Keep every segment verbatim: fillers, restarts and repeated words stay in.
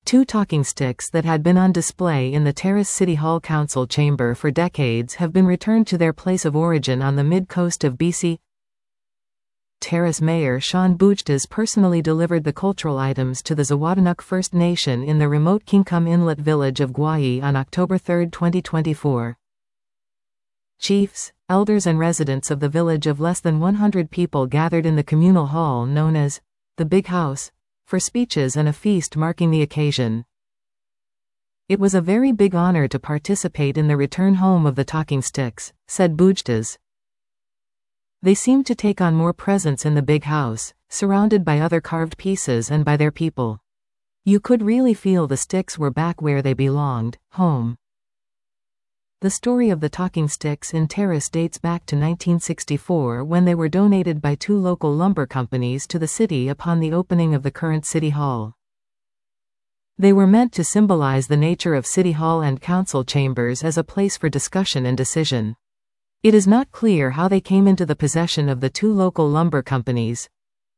Two talking sticks that had been on display in the Terrace City Hall Council chamber for decades have been returned to their place of origin on the mid-coast of B C. Terrace Mayor Sean Bujtas personally delivered the cultural items to the Zawadanock First Nation in the remote Kingcome Inlet village of Gwayi on October third, twenty twenty-four. Chiefs, elders and residents of the village of less than one hundred people gathered in the communal hall known as the Big House for speeches and a feast marking the occasion. "It was a very big honor to participate in the return home of the talking sticks," said Bujtas. "They seemed to take on more presence in the big house, surrounded by other carved pieces and by their people. You could really feel the sticks were back where they belonged, home." The story of the talking sticks in Terrace dates back to nineteen sixty-four when they were donated by two local lumber companies to the city upon the opening of the current City Hall. They were meant to symbolize the nature of City Hall and council chambers as a place for discussion and decision. It is not clear how they came into the possession of the two local lumber companies.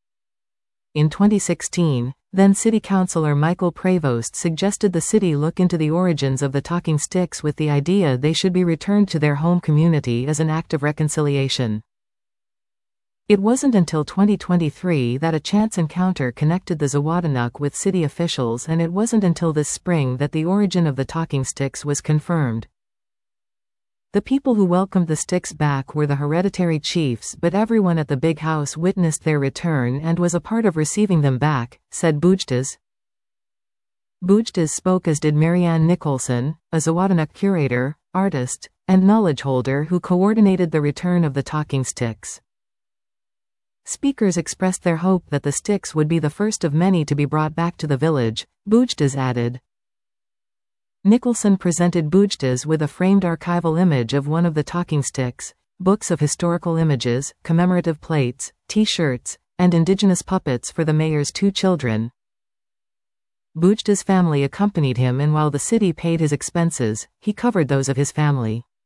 In twenty sixteen, then City Councillor Michael Prevost suggested the city look into the origins of the talking sticks with the idea they should be returned to their home community as an act of reconciliation. It wasn't until twenty twenty-three that a chance encounter connected the Zawadanock with city officials, and it wasn't until this spring that the origin of the talking sticks was confirmed. The people who welcomed the sticks back were the hereditary chiefs, but everyone at the big house witnessed their return and was a part of receiving them back, said Bujtas. Bujtas spoke, as did Marianne Nicholson, a Zawadanock curator, artist, and knowledge holder who coordinated the return of the talking sticks. Speakers expressed their hope that the sticks would be the first of many to be brought back to the village, Bujtas added. Nicholson presented Bujtas with a framed archival image of one of the talking sticks, books of historical images, commemorative plates, T-shirts, and indigenous puppets for the mayor's two children. Bujtas' family accompanied him, and while the city paid his expenses, he covered those of his family.